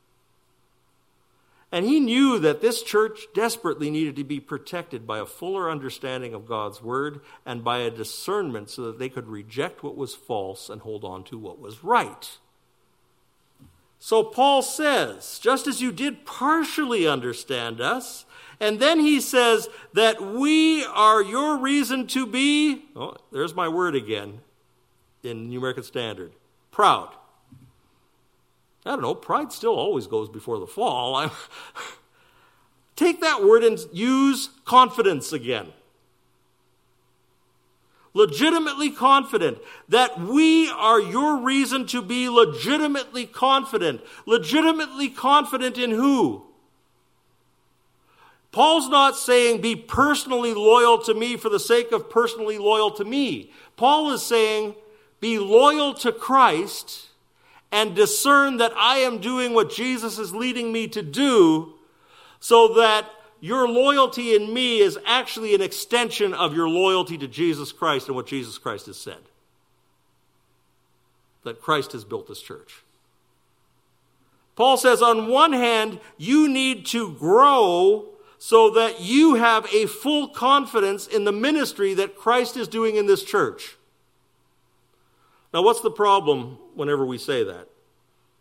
And he knew that this church desperately needed to be protected by a fuller understanding of God's word and by a discernment so that they could reject what was false and hold on to what was right. So Paul says, just as you did partially understand us, and then he says that we are your reason to be, oh, there's my word again in New American Standard, proud. I don't know, pride still always goes before the fall. I'm Take that word and use confidence again. Legitimately confident, that we are your reason to be legitimately confident. Legitimately confident in who? Paul's not saying be personally loyal to me for the sake of personally loyal to me. Paul is saying be loyal to Christ and discern that I am doing what Jesus is leading me to do, so that your loyalty in me is actually an extension of your loyalty to Jesus Christ and what Jesus Christ has said. That Christ has built this church. Paul says, on one hand, you need to grow so that you have a full confidence in the ministry that Christ is doing in this church. Now, what's the problem whenever we say that?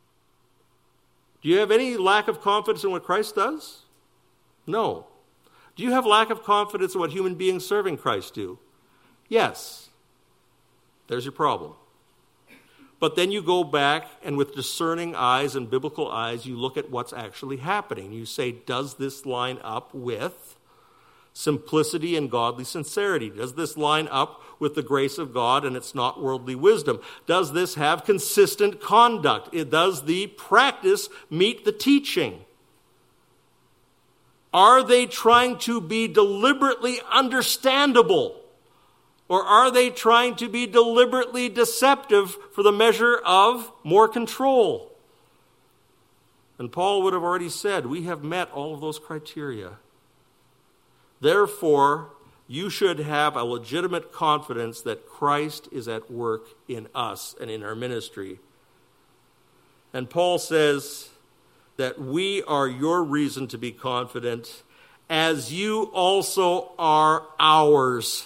Do you have any lack of confidence in what Christ does? No. Do you have lack of confidence in what human beings serving Christ do? Yes. There's your problem. But then you go back and with discerning eyes and biblical eyes, you look at what's actually happening. You say, does this line up with simplicity and godly sincerity? Does this line up with the grace of God and it's not worldly wisdom? Does this have consistent conduct? It, does the practice meet the teaching? Are they trying to be deliberately understandable? Or are they trying to be deliberately deceptive for the measure of more control? And Paul would have already said, we have met all of those criteria. Therefore, you should have a legitimate confidence that Christ is at work in us and in our ministry. And Paul says that we are your reason to be confident, as you also are ours.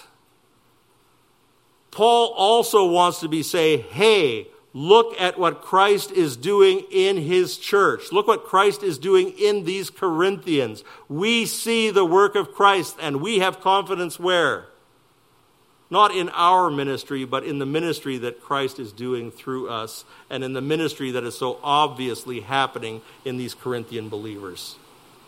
Paul also wants to be say, hey, look at what Christ is doing in his church. Look what Christ is doing in these Corinthians. We see the work of Christ, and we have confidence where? Not in our ministry, but in the ministry that Christ is doing through us, and in the ministry that is so obviously happening in these Corinthian believers.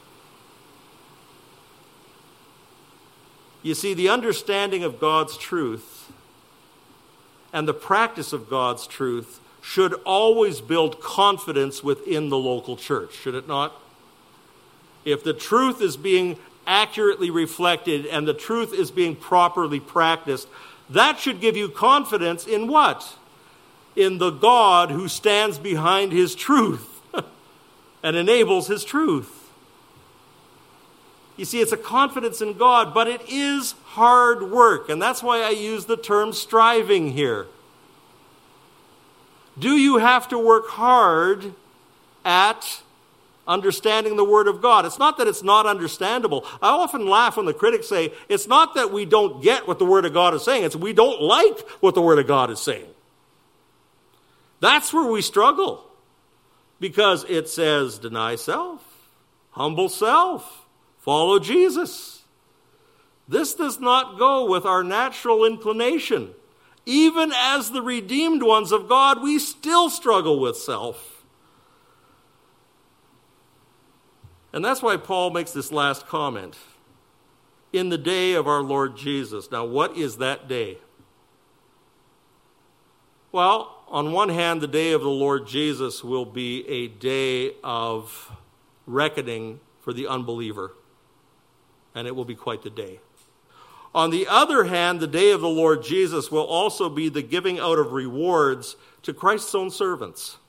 You see, the understanding of God's truth and the practice of God's truth should always build confidence within the local church, should it not? If the truth is being accurately reflected and the truth is being properly practiced, that should give you confidence in what? In the God who stands behind his truth and enables his truth. You see, it's a confidence in God, but it is hard work. And that's why I use the term striving here. Do you have to work hard at understanding the Word of God? It's not that it's not understandable. I often laugh when the critics say, it's not that we don't get what the Word of God is saying. It's we don't like what the Word of God is saying. That's where we struggle. Because it says, deny self, humble self, follow Jesus. This does not go with our natural inclination. Even as the redeemed ones of God, we still struggle with self. And that's why Paul makes this last comment. In the day of our Lord Jesus. Now, what is that day? Well, on one hand, the day of the Lord Jesus will be a day of reckoning for the unbeliever. And it will be quite the day. On the other hand, the day of the Lord Jesus will also be the giving out of rewards to Christ's own servants.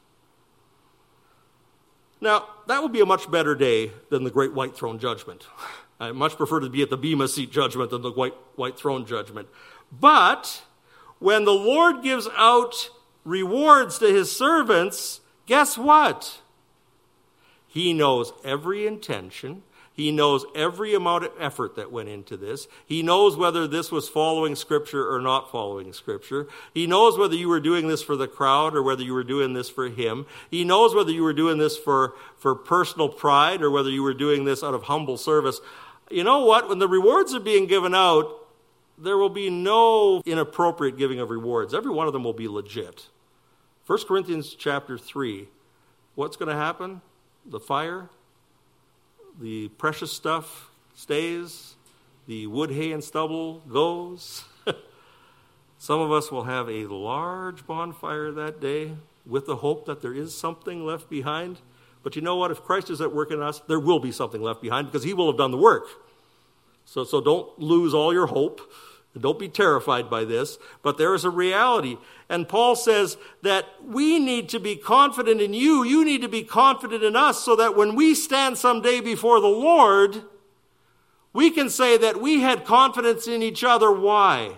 Now, that would be a much better day than the great white throne judgment. I much prefer to be at the Bema seat judgment than the white, white throne judgment. But when the Lord gives out rewards to his servants, guess what? He knows every intention. He knows every amount of effort that went into this. He knows whether this was following Scripture or not following Scripture. He knows whether you were doing this for the crowd or whether you were doing this for him. He knows whether you were doing this for, for personal pride or whether you were doing this out of humble service. You know what? When the rewards are being given out, there will be no inappropriate giving of rewards. Every one of them will be legit. First Corinthians chapter three, what's going to happen? The fire? The precious stuff stays. The wood, hay, and stubble goes. Some of us will have a large bonfire that day with the hope that there is something left behind. But you know what? If Christ is at work in us, there will be something left behind because he will have done the work. So, so don't lose all your hope. Don't be terrified by this. But there is a reality. And Paul says that we need to be confident in you. You need to be confident in us so that when we stand someday before the Lord, we can say that we had confidence in each other. Why?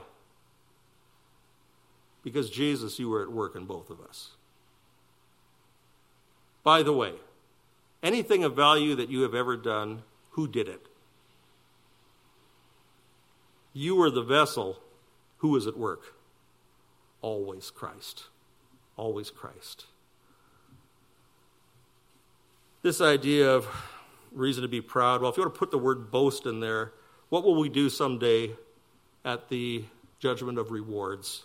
Because Jesus, you were at work in both of us. By the way, anything of value that you have ever done, who did it? You were the vessel. Who was at work? Always Christ. Always Christ. This idea of reason to be proud, well, if you want to put the word boast in there, What will we do someday at the judgment of rewards?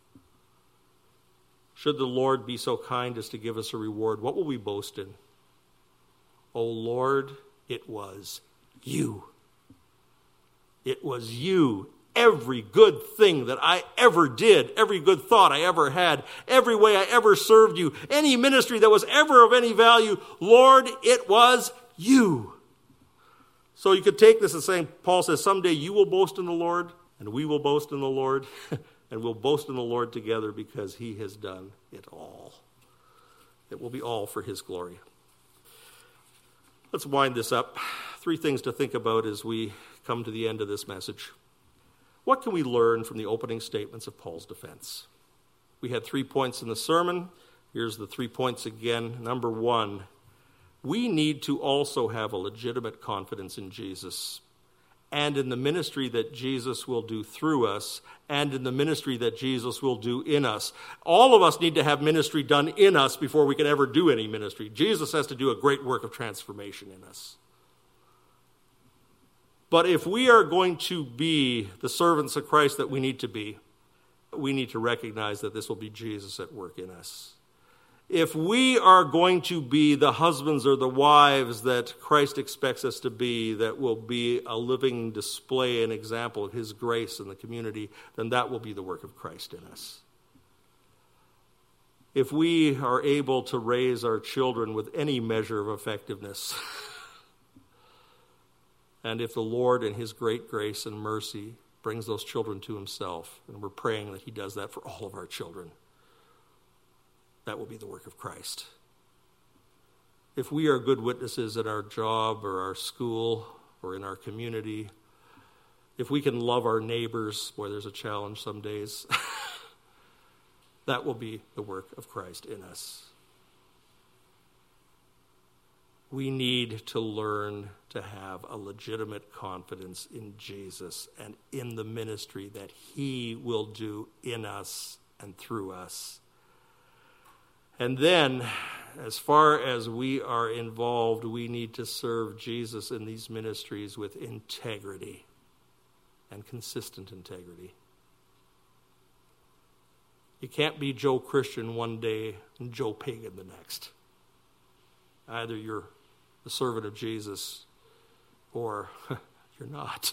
Should the Lord be so kind as to give us a reward, what will we boast in? O Lord, it was you. It was you. Every good thing that I ever did, every good thought I ever had, every way I ever served you, any ministry that was ever of any value, Lord, it was you. So you could take this as saying, Paul says, someday you will boast in the Lord, and we will boast in the Lord, and we'll boast in the Lord together because he has done it all. It will be all for his glory. Let's wind this up. Three things to think about as we come to the end of this message. What can we learn from the opening statements of Paul's defense? We had three points in the sermon. Here's the three points again. Number one, we need to also have a legitimate confidence in Jesus and in the ministry that Jesus will do through us and in the ministry that Jesus will do in us. All of us need to have ministry done in us before we can ever do any ministry. Jesus has to do a great work of transformation in us. But if we are going to be the servants of Christ that we need to be, we need to recognize that this will be Jesus at work in us. If we are going to be the husbands or the wives that Christ expects us to be, that will be a living display and example of his grace in the community, then that will be the work of Christ in us. If we are able to raise our children with any measure of effectiveness, and if the Lord in his great grace and mercy brings those children to himself, and we're praying that he does that for all of our children, that will be the work of Christ. If we are good witnesses at our job or our school or in our community, if we can love our neighbors, boy, there's a challenge some days, that will be the work of Christ in us. We need to learn to have a legitimate confidence in Jesus and in the ministry that he will do in us and through us. And then, as far as we are involved, we need to serve Jesus in these ministries with integrity and consistent integrity. You can't be Joe Christian one day and Joe Pagan the next. Either you're the servant of Jesus or you're not.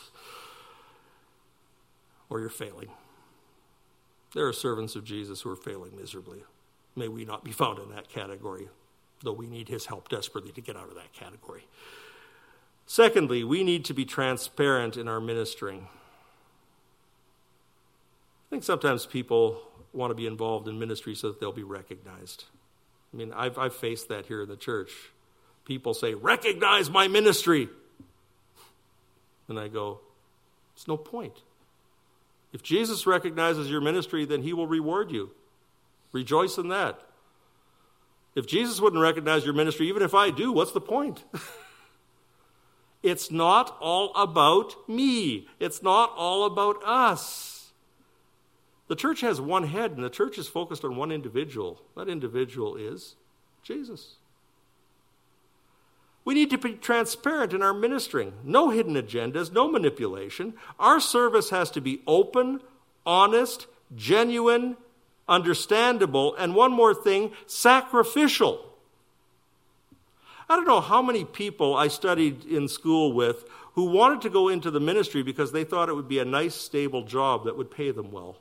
Or you're failing. There are servants of Jesus who are failing miserably. May we not be found in that category, though we need his help desperately to get out of that category. Secondly, we need to be transparent in our ministering. I think sometimes people want to be involved in ministry so that they'll be recognized. I mean, I've, I've faced that here in the church. People say, recognize my ministry. And I go, there's no point. If Jesus recognizes your ministry, then he will reward you. Rejoice in that. If Jesus wouldn't recognize your ministry, even if I do, what's the point? It's not all about me. It's not all about us. The church has one head, and the church is focused on one individual. That individual is Jesus. We need to be transparent in our ministering. No hidden agendas, no manipulation. Our service has to be open, honest, genuine, understandable, and one more thing, sacrificial. I don't know how many people I studied in school with who wanted to go into the ministry because they thought it would be a nice, stable job that would pay them well.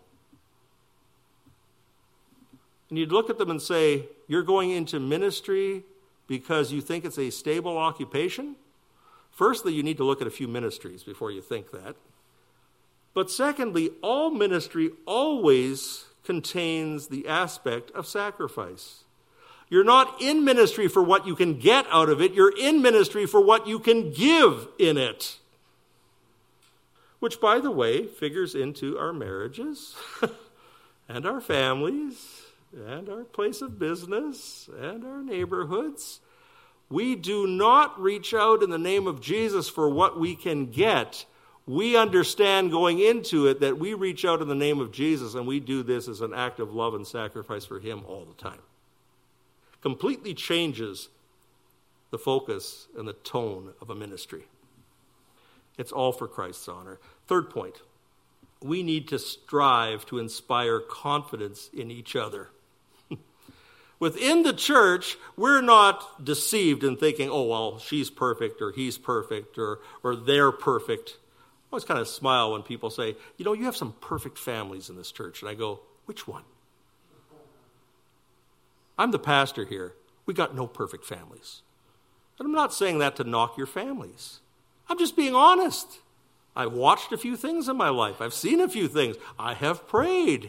And you'd look at them and say, you're going into ministry because you think it's a stable occupation? Firstly, you need to look at a few ministries before you think that. But secondly, all ministry always contains the aspect of sacrifice. You're not in ministry for what you can get out of it. You're in ministry for what you can give in it. Which, by the way, figures into our marriages and our families and our place of business and our neighborhoods. We do not reach out in the name of Jesus for what we can get. We understand going into it that we reach out in the name of Jesus, and we do this as an act of love and sacrifice for him all the time. Completely changes the focus and the tone of a ministry. It's all for Christ's honor. Third point, we need to strive to inspire confidence in each other. Within the church, we're not deceived in thinking, oh, well, she's perfect, or he's perfect, or, or they're perfect. I always kind of smile when people say, you know, you have some perfect families in this church. And I go, which one? I'm the pastor here. We got no perfect families. And I'm not saying that to knock your families. I'm just being honest. I've watched a few things in my life. I've seen a few things. I have prayed.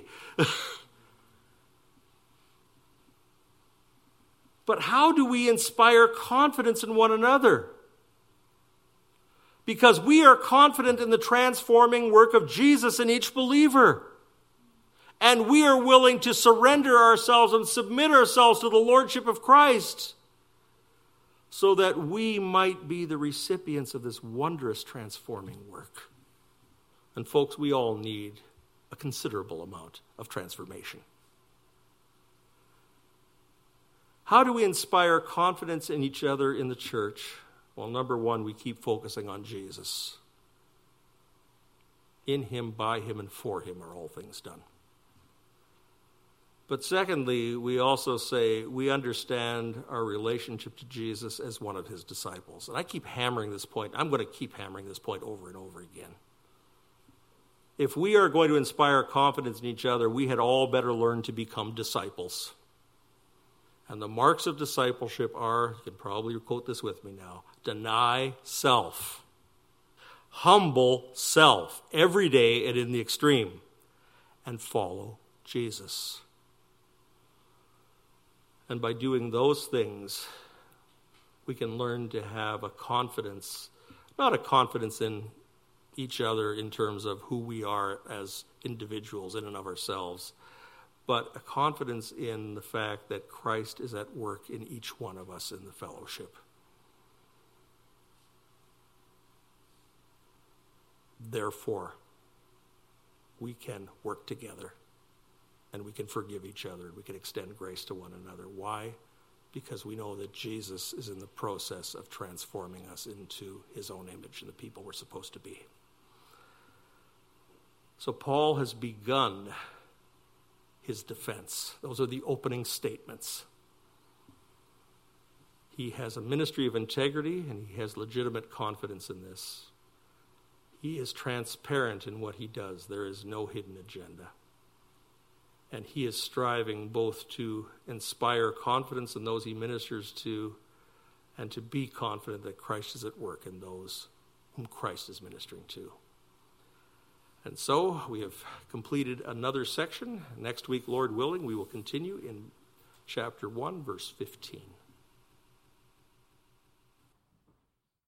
But how do we inspire confidence in one another? Because we are confident in the transforming work of Jesus in each believer. And we are willing to surrender ourselves and submit ourselves to the Lordship of Christ so that we might be the recipients of this wondrous transforming work. And folks, we all need a considerable amount of transformation. How do we inspire confidence in each other in the church? Well, number one, we keep focusing on Jesus. In him, by him, and for him are all things done. But secondly, we also say we understand our relationship to Jesus as one of his disciples. And I keep hammering this point. I'm going to keep hammering this point over and over again. If we are going to inspire confidence in each other, we had all better learn to become disciples. And the marks of discipleship are, you can probably quote this with me now, deny self. Humble self every day and in the extreme. And follow Jesus. And by doing those things, we can learn to have a confidence, not a confidence in each other in terms of who we are as individuals in and of ourselves, but a confidence in the fact that Christ is at work in each one of us in the fellowship. Therefore, we can work together, and we can forgive each other, and we can extend grace to one another. Why? Because we know that Jesus is in the process of transforming us into his own image and the people we're supposed to be. So Paul has begun his defense. Those are the opening statements. He has a ministry of integrity, and he has legitimate confidence in this. He is transparent in what he does. There is no hidden agenda. And he is striving both to inspire confidence in those he ministers to and to be confident that Christ is at work in those whom Christ is ministering to. And so we have completed another section. Next week, Lord willing, we will continue in chapter one, verse fifteen.